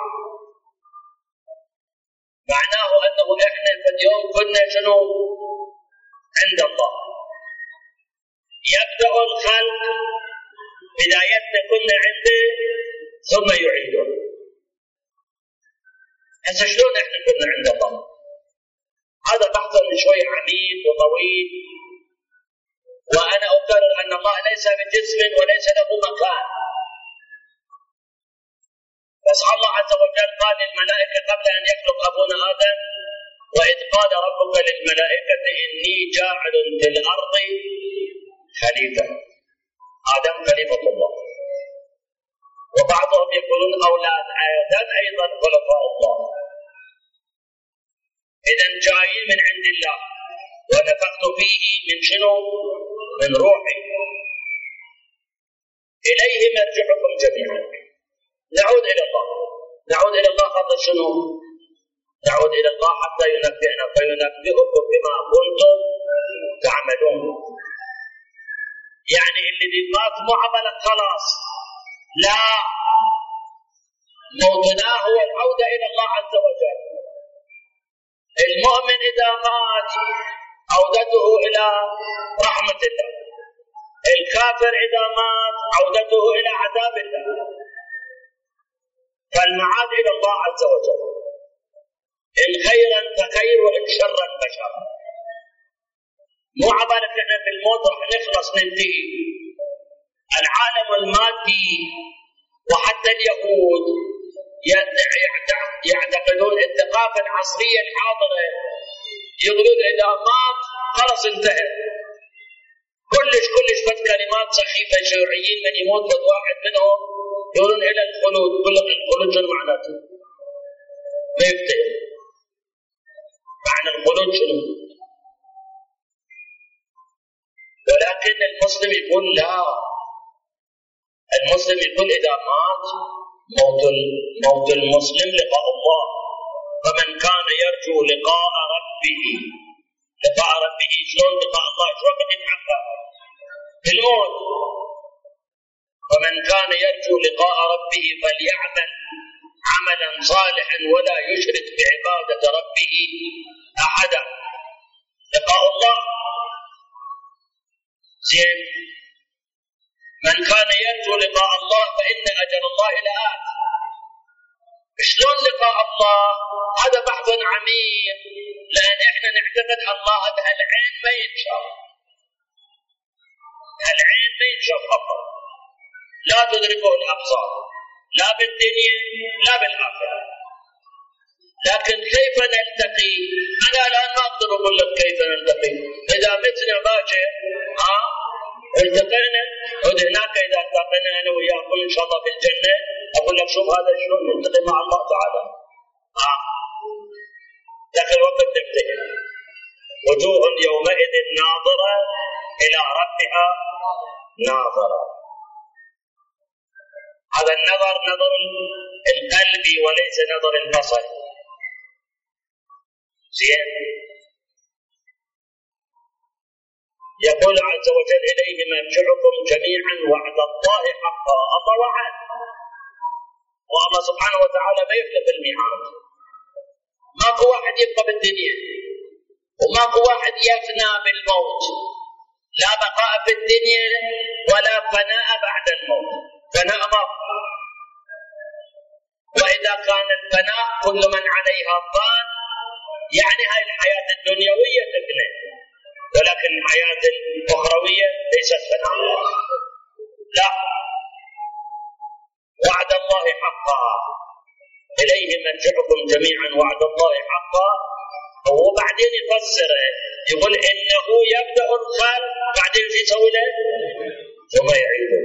Speaker 1: معناه انه احنا في اليوم كنا شنو؟ عند الله. يبدأ الخلق بدايتنا كنا عنده ثم يعيده. هسه شلون احنا كنا عند الله؟ هذا بحث شوي عميق وطويل، وانا اقرر ان الله ليس بجسم وليس له مكان. بس الله عز وجل قال للملائكة قبل أن يخلق أبونا آدم: وإذ قال ربك للملائكة إني جاعل في الأرض خليفة. آدم خليفة الله، وبعضهم يقولون أولاد آدم أيضا خلفاء الله. إذا جاي من عند الله، ونفخت فيه من شنو؟ من روحي. إليه مرجعكم جميعا. نعود إلى الله، نعود إلى الله حتى شنو؟ نعود إلى الله حتى ينبئنا، فينبئكم بما كنتم تعملون. يعني اللي مات مو عملك خلاص، لا، موتنا هو العودة إلى الله عز وجل. المؤمن إذا مات عودته إلى رحمة الله، الكافر إذا مات عودته إلى عذاب الله، فالمعاد إلى الله عز وجل، إن خيرا فخير وإن شرا فشر. مو عبالك احنا في الموت راح نخلص ننتهي. العالم المادي وحتى اليهود يعتقدون الثقافة العصرية الحاضرة يقولون إذا مات خلص انتهى. كلش فت كلمات سخيفة شيوعيين من يموت فت واحد منهم يقولون إلى الخلود. كل الخلود شنو معناته؟ ما يفتهم معنى الخلود شنو. ولكن المسلم يقول لا، المسلم يقول إذا مات موت المسلم لقاء الله، فمن كان يرجو لقاء ربه شلون لقاء الله؟ شو وقت يتحقق؟ الموت. ومن كان يرجو لقاء ربه فليعمل عملا صالحا ولا يشرك بعبادة ربه أحدا. لقاء الله زين. من كان يرجو لقاء الله فإن أجل الله لآت. شلون لقاء الله؟ هذا بحث عميق، لأن إحنا نعتقد الله العين ما ينشاف، العين ما ينشاف فقط، لا تدركه الأبصار لا بالدنيا لا بالآخرة. لكن كيف نلتقي؟ أنا الآن ما أقدر أقول لك كيف نلتقي. إذا متنا باكر التقينا هناك، إذا التقينا أنا وياكم إن شاء الله في الجنة أقول لك شوف هذا شلون نلتقي مع الله تعالى. لكن وقت تفتكر وجوه يومئذ ناظرة إلى ربها ناظرة. هذا النظر نظر القلب وليس نظر البصر. زين. يقول عز وجل إليه مرجعكم جميعا وعد الله حقا. الله وعد، والله سبحانه وتعالى ما يخلف الميعاد. ماكو واحد يبقى بالدنيا وماكو واحد يفنى بالموت، لا بقاء في الدنيا ولا فناء بعد الموت. فناء ماكو. وإذا كان الفناء كل من عليها فان، يعني هاي الحياة الدنيوية تفنى، ولكن الحياة الأخروية ليست فناء. لا، وعد الله حقا. إليه مرجعكم جميعا وعد الله حقا. وبعدين يفسره يقول إنه يبدأ الخلق بعدين يسوي له ثم يعيده.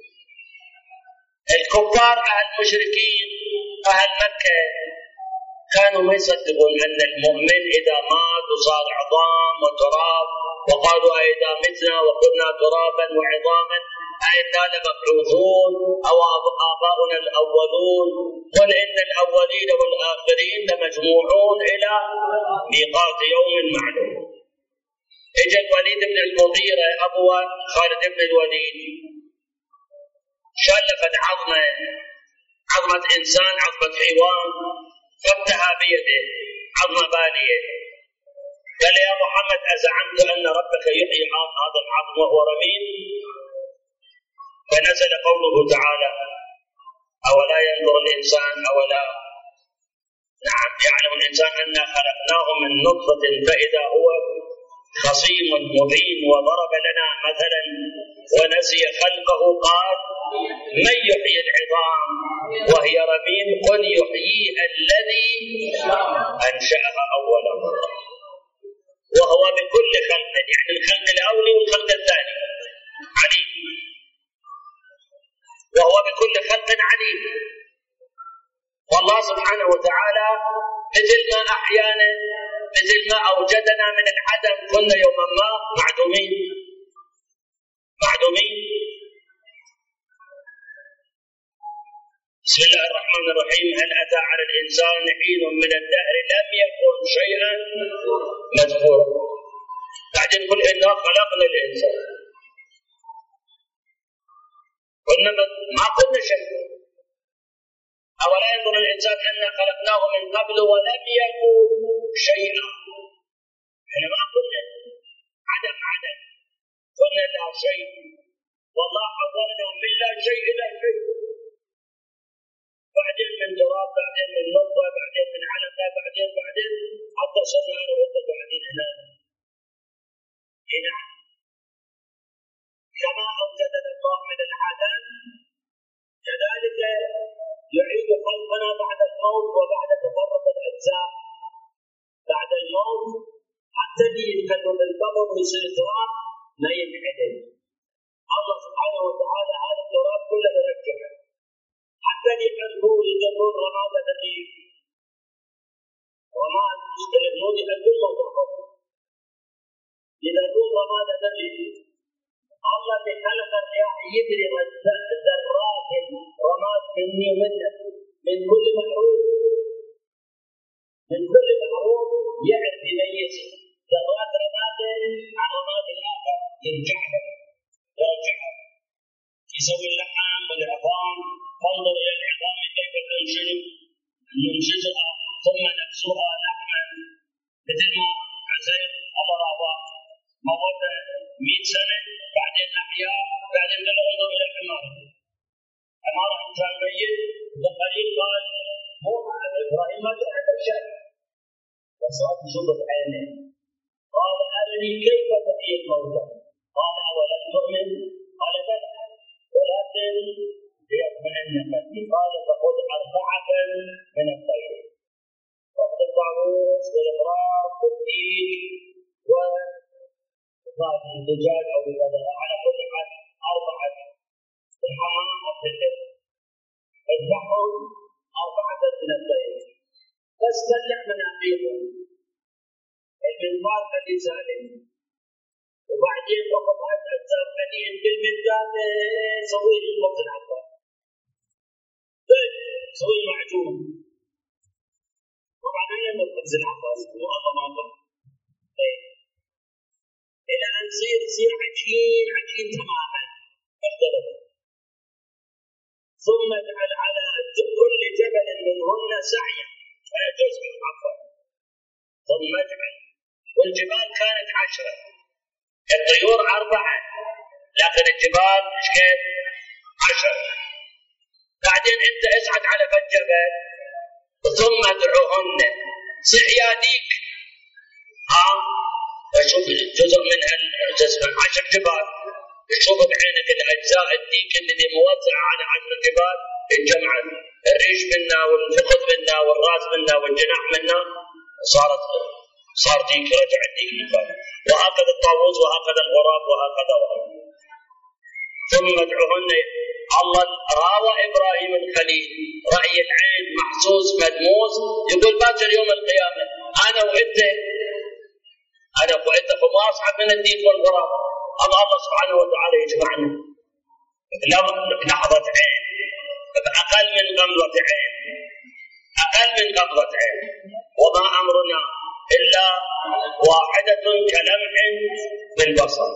Speaker 1: الكفار أهل المشركين أهل مكة كانوا ما يصدقون أن المؤمن إذا مات وصار عظام وتراب، وقالوا أئذا متنا وكنا ترابا وعظاما أئنا لمبعوثون أو آباؤنا الأولون، قل إن الأولين والآخرين لمجموعون إلى ميقات يوم معلوم. إجا الوليد بن المغيرة أبو خالد بن الوليد شلفت عظمة إنسان، عظمة حيوان، فتها بيده، عظمة بالية. قال يا محمد أزعمت أن ربك يحيي هذا العظم وهو رميم؟ فنزل قوله تعالى أولا ينظر الإنسان يعلم الإنسان أنا خلقناه من نطفة فإذا هو خصيم مبين وضرب لنا مثلا ونسي خلقه قال من يحيي العظام وهي رميم قل يحييها الذي أنشأها أول مرة وهو بكل خلق، يعني الخلق الأول والخلق الثاني عليم، وهو بكل خلق عليم. والله سبحانه وتعالى مثل ما أحيانا، مثل ما أوجدنا من العدم كنا يوما ما معدومين. بسم الله الرحمن الرحيم. هل أتى على الإنسان حين من الدهر لم يكن شيئا مذكورا. بعدين قل إنا خلقنا الإنسان، قلنا ما قلنا شيء. أولا ينظر الإنسان أنا خلقناه من قبل ولم يكن شيئا. احنا ما قلنا عدم، قلنا لا شيء. والله حولنا من لا شيء إلى شيء، بعدين من تراب، بعدين من نطفة، بعدين من علقة، بعدين حتى صرنا أنا وأنت قاعدين هنا. نعم، كما أوجدنا الله من العدم كذلك يعيد خلقنا بعد الموت وبعد تفرق الأجزاء. بعد الموت حتى ينقلوا من القبر ويصير تراب ما ينعدم. الله سبحانه وتعالى هذا التراب كله يرجعه حتى يقلبوه يدبرون رماد الذي رماد يستلمون يقلبون موضوعهم يدبرون رماد الذي الله خلق الرياح يدري ذرات رماد مني ومنك من كل محروم، من كل محروم يعرف يميز ذرات رماد عن رماد الآخر يرجعها يسوي اللحم والعظام. فانظر الى العظام كيف ننشزها ثم نكسوها لحما مثل ما عزيز امراض موت 100 سنه بعدين احياء بعدين قال انظر الى الحمار انسان ميت وقليل قال مو ابراهيم ما كان عنده شيء بس يشوف بعينه قال ارني كيف تحيي الموتى قال اولم تؤمن قال بلى ولكن ليطمئن قلبي قال فخذ 4 من الطير وقت الطاووس والإغراق والديك وهذه الدجاج أو الغداء على كل حال 4 الحمام والفجر اذبحهم 4 من الطير بس تلح مناخيرهم المنظار الذي سالم وبعدين فقط أجزاء قليل بالمنزال سوي لي الوقت العقل سوي معجون طبعا أنا المخبز العقل والله ما أقول إلى أن يصير عجين تماما اختلف ثم اجعل على كل جبل منهن سعيا جزء من العقل ثم اجعل والجبال كانت 10 الطيور 4 لكن الجبال كيف 10 بعدين انت اصعد على الجبل ثم ادعوهن صعياديك اشوف جزء من 10 جبال تشوف بعينك الاجزاء الديك اللي موزعه على 10 جبال الجمعه الريش منا والفخذ منا والراس منا والجناح منا صار ديك رجع الديك مكانه وهكذا الطاووس وهكذا الغراب وهكذا ثم ادعوهن. الله راوى ابراهيم الخليل راي العين محسوس مدموس يقول باكر يوم القيامه انا وانت فما اصعب من الديك والغراب. الله سبحانه وتعالى يجمعنا لحظه عين اقل من قبضه عين وما امرنا إلا واحدة كلمح بالبصر.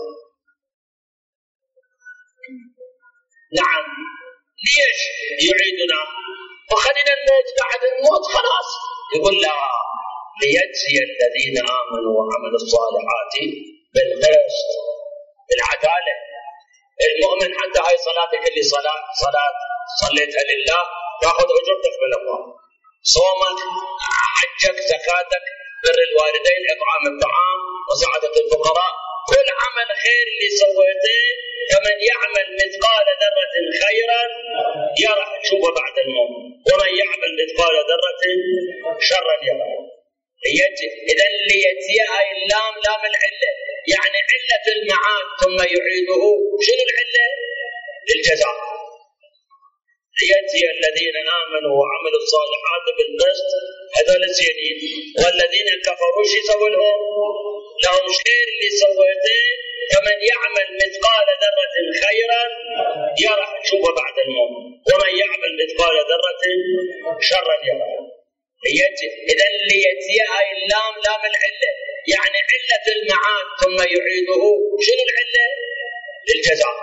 Speaker 1: نعم ليش يعيدنا وخلينا الموت بعد الموت خلاص يقول لا ليجزي الذين آمنوا وعملوا الصالحات بالقسط بالعدالة. المؤمن حتى هاي صلاتك اللي صلاة صليتها لله تأخذ أجرتك من الله صومك حجك زكاتك بر الوالدين اطعام الطعام وسعادة الفقراء كل عمل خير اللي سويته فمن يعمل مثقال ذرة خيرا يرى شوفه بعد الموت ومن يعمل مثقال ذرة شرا يرى. إذا ليجزيها اللام لام العلة يعني علة المعاد ثم يعيده شنو العلة؟ للجزاء. ليجزي الذين آمنوا وعملوا الصالحات بالقسط هذول الزينين والذين كفروا شو يسوي لهم خير اللي سويته فمن يعمل مثقال ذرة خيرا يرى شوفه بعد الموت ومن يعمل مثقال ذرة شرا يرى. إذا ليجزيها اللام لام العلة يعني علة المعاد ثم يعيده شنو العلة؟ للجزاء.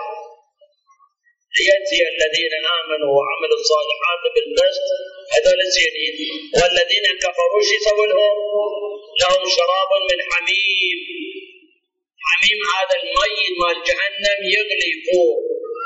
Speaker 1: ليجزي الذين آمنوا وعملوا الصالحات بالقسط هذول الزينين والذين كفروا شو يسوي لهم شراب من حميم. حميم هذا المي مال جهنم يغلي فوق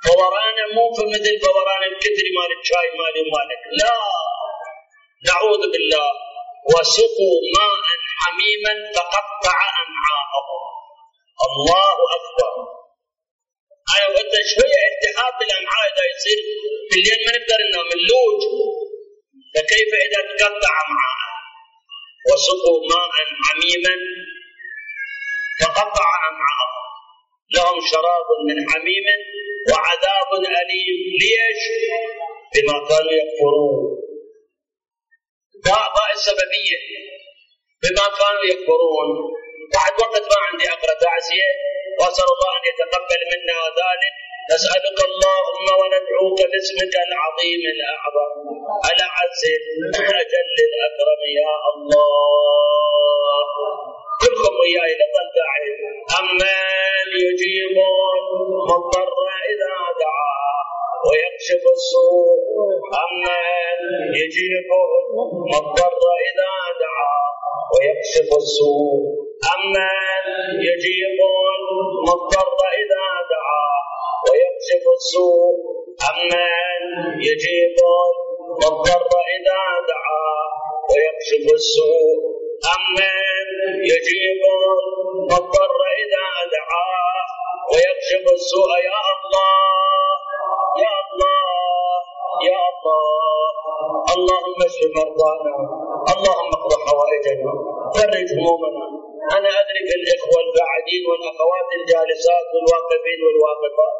Speaker 1: فورانا مو في مثل فوران الكدر مال الشاي مالي ومالك، لا، نعوذ بالله. وسقوا ماء حميما فقطع أمعاءهم. الله أكبر. أنا وأنت شوية التهاب الأمعاء إذا يصير بالليل ما نقدر ننام اللوج، فكيف إذا تقطع أمعاء؟ وسقوا ماء حميما فقطع أمعاءهم لهم شراب من حميم وعذاب أليم. ليش؟ بما كانوا يكفرون. باء السببية، بما كانوا يكفرون. بعد وقت ما عندي أقرأ تعزية، وأسأل الله أن يتقبل منا ذلك. نسألك اللهم وندعوك باسمك العظيم الأعظم الأعز الأجل الأكرم يا الله. كلكم وياي لطل داعي. أمن يجيب المضطر إذا دعاه ويكشف السوء. أمن يجيب المضطر إذا دعاه ويكشف السوء. أمن يجيب المضطر إذا دعاه ويكشف السوء. أمن يجيب المضطر إذا دعاه ويكشف السوء. أمن يجيب المضطر إذا دعاه ويكشف السوء. يا الله يا الله يا الله. اللهم اشف مرضانا، اللهم اقض حوائجنا، فرج همومنا. أنا أدرك الإخوة القاعدين والأخوات الجالسات والواقفين والواقفات،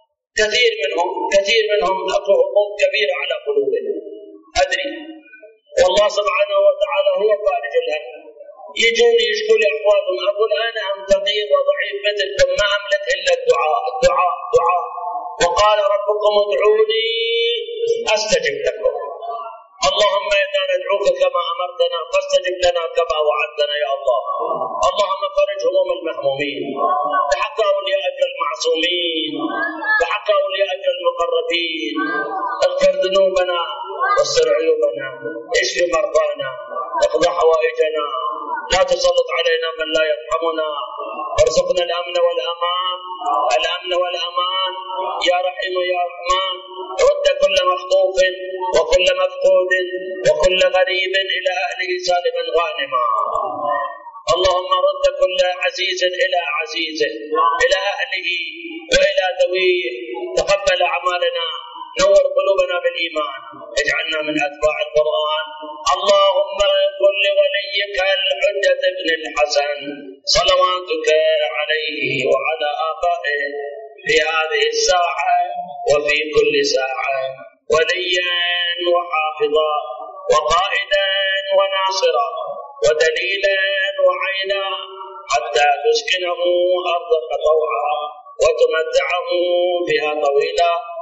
Speaker 1: كثير منهم أكو هموم كبيرة على قلوبهم، أدري، والله سبحانه وتعالى هو فارج الهم. يجوني يشكوا لي أحوالهم، أقول أنا فقير وضعيف مثلكم، ما أملك إلا الدعاء الدعاء الدعاء. وقال ربكم ادعوني أستجب لكم. اللهم إنا ندعوك كما أمرتنا فاستجب لنا كما وعدتنا يا الله. اللهم فرج هموم المهمومين بحق أوليائك المعصومين، بحق أوليائك المقربين. اغفر ذنوبنا واستر عيوبنا، اشف مرضانا، اقض حوائجنا، لا تسلط علينا من لا يرحمنا، وارزقنا الأمن والأمان، الأمن والأمان يا رحيم يا رحمن. رد كل مخطوف وكل مفقود وكل غريب إلى أهله سالما غانما. اللهم رد كل عزيز إلى عزيزه، إلى أهله وإلى ذويه. تقبل أعمالنا، نور قلوبنا بالإيمان، اجعلنا من أتباع القرآن. اللهم كن لوليك الحجة بن الحسن صلواتك عليه وعلى آبائه في هذه الساعة وفي كل ساعة وليا وحافظا وقائدا وناصرا ودليلا وعينا، حتى تسكنه أرضك طوعا وتمتعه بها طويلا